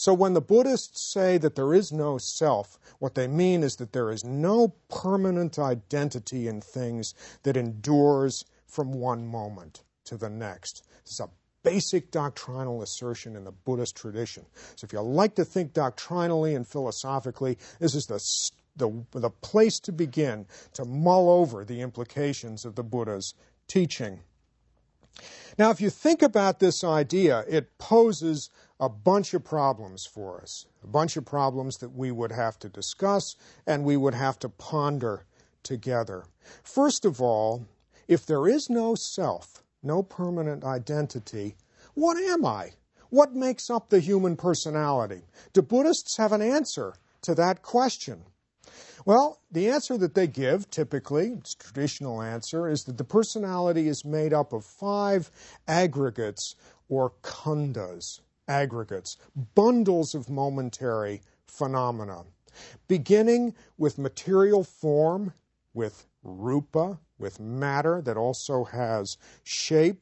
So when the Buddhists say that there is no self, what they mean is that there is no permanent identity in things that endures from one moment to the next. This is a basic doctrinal assertion in the Buddhist tradition. So if you like to think doctrinally and philosophically, this is the place to begin to mull over the implications of the Buddha's teaching. Now, if you think about this idea, it poses a bunch of problems for us, a bunch of problems that we would have to discuss and we would have to ponder together. First of all, if there is no self, no permanent identity, what am I? What makes up the human personality? Do Buddhists have an answer to that question? Well, the answer that they give, typically, its traditional answer, is that the personality is made up of 5 aggregates or khandhas, aggregates, bundles of momentary phenomena, beginning with material form, with rupa, with matter that also has shape,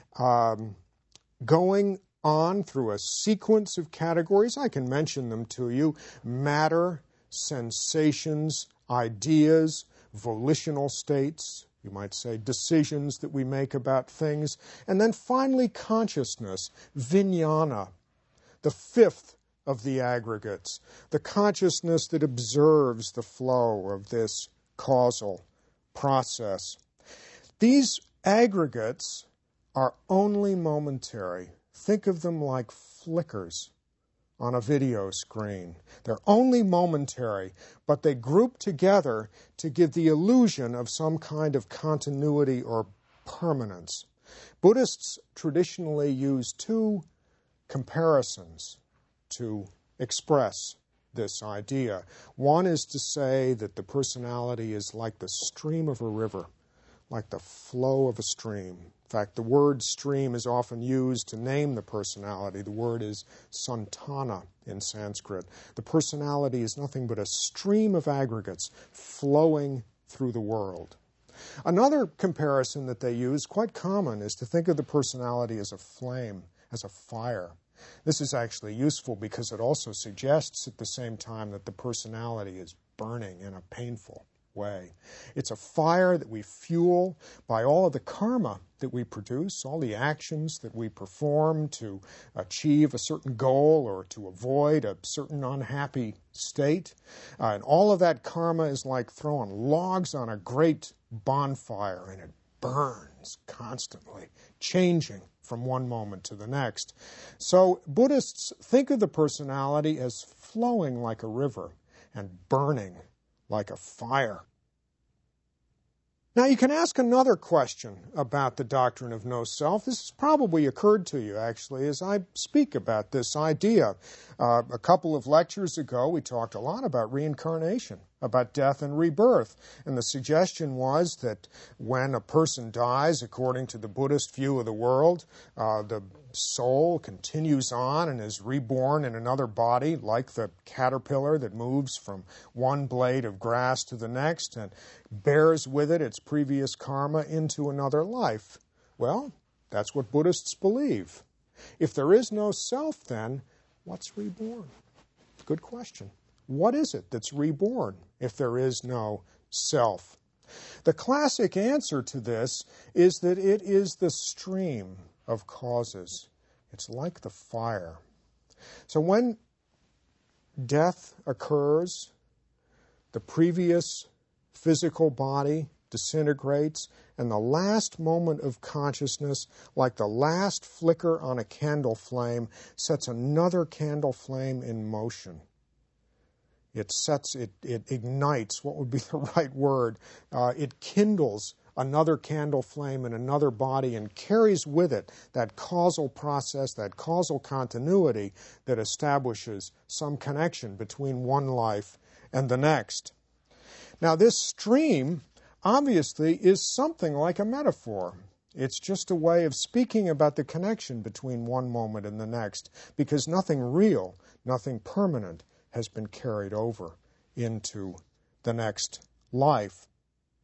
going on through a sequence of categories. I can mention them to you: matter, sensations, ideas, volitional states, you might say decisions that we make about things, and then finally consciousness, vijnana, the 5th of the aggregates, the consciousness that observes the flow of this causal process. These aggregates are only momentary. Think of them like flickers on a video screen. They're only momentary, but they group together to give the illusion of some kind of continuity or permanence. Buddhists traditionally use 2 comparisons to express this idea. One is to say that the personality is like the stream of a river, like the flow of a stream. In fact, the word stream is often used to name the personality. The word is santana in Sanskrit. The personality is nothing but a stream of aggregates flowing through the world. Another comparison that they use, quite common, is to think of the personality as a flame, as a fire. This is actually useful because it also suggests at the same time that the personality is burning in a painful way. It's a fire that we fuel by all of the karma that we produce, all the actions that we perform to achieve a certain goal or to avoid a certain unhappy state. And all of that karma is like throwing logs on a great bonfire, and it burns constantly, changing from one moment to the next. So Buddhists think of the personality as flowing like a river and burning like a fire. Now, you can ask another question about the doctrine of no self. This has probably occurred to you, actually, as I speak about this idea. A couple of lectures ago, we talked a lot about reincarnation, about death and rebirth. And the suggestion was that when a person dies, according to the Buddhist view of the world, the soul continues on and is reborn in another body, like the caterpillar that moves from one blade of grass to the next and bears with it its previous karma into another life. Well, that's what Buddhists believe. If there is no self, then what's reborn? Good question. What is it that's reborn if there is no self? The classic answer to this is that it is the stream of causes. It's like the fire. So when death occurs, the previous physical body disintegrates, and the last moment of consciousness, like the last flicker on a candle flame, sets another candle flame in motion. It ignites, what would be the right word? It kindles another candle flame in another body and carries with it that causal process, that causal continuity that establishes some connection between one life and the next. Now, this stream obviously is something like a metaphor. It's just a way of speaking about the connection between one moment and the next, because nothing real, nothing permanent has been carried over into the next life.